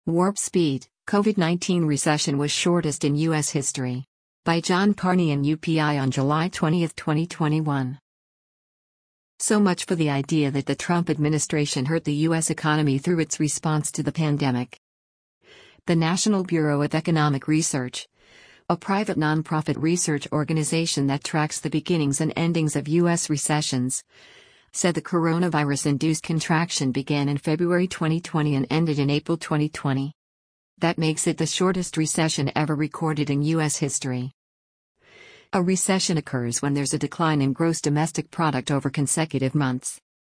Warp Speed, COVID-19 Recession Was Shortest in U.S. History. By John Carney and UPI on July 20, 2021. So much for the idea that the Trump administration hurt the U.S. economy through its response to the pandemic. The National Bureau of Economic Research, a private nonprofit research organization that tracks the beginnings and endings of U.S. recessions, said the coronavirus-induced contraction began in February 2020 and ended in April 2020. That makes it the shortest recession ever recorded in U.S. history. A recession occurs when there's a decline in gross domestic product over consecutive months.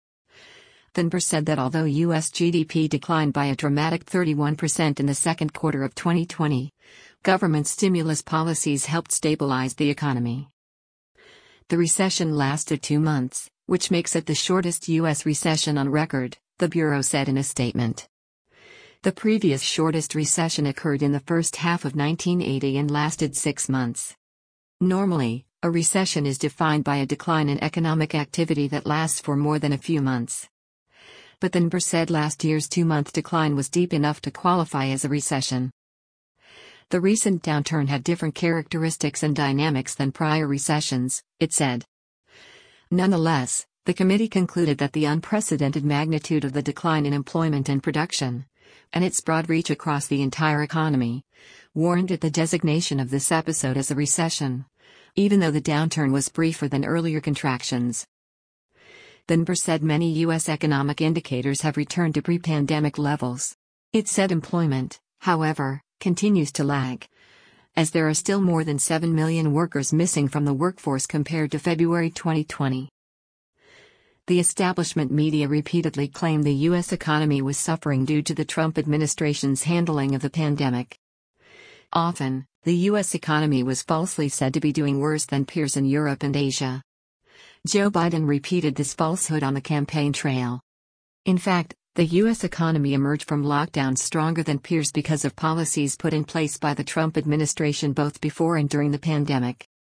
The NBER said that although U.S. GDP declined by a dramatic 31% in the second quarter of 2020, government stimulus policies helped stabilize the economy. The recession lasted 2 months, which makes it the shortest U.S. recession on record, the Bureau said in a statement. The previous shortest recession occurred in the first half of 1980 and lasted 6 months. Normally, a recession is defined by a decline in economic activity that lasts for more than a few months. But the NBER said last year's 2-month decline was deep enough to qualify as a recession. The recent downturn had different characteristics and dynamics than prior recessions, it said. Nonetheless, the committee concluded that the unprecedented magnitude of the decline in employment and production, and its broad reach across the entire economy, warranted the designation of this episode as a recession, even though the downturn was briefer than earlier contractions. The NBER said many U.S. economic indicators have returned to pre-pandemic levels. It said employment, however, continues to lag, as there are still more than 7 million workers missing from the workforce compared to February 2020. The establishment media repeatedly claimed the U.S. economy was suffering due to the Trump administration's handling of the pandemic. Often, the U.S. economy was falsely said to be doing worse than peers in Europe and Asia. Joe Biden repeated this falsehood on the campaign trail. In fact, the U.S. economy emerged from lockdowns stronger than peers because of policies put in place by the Trump administration both before and during the pandemic.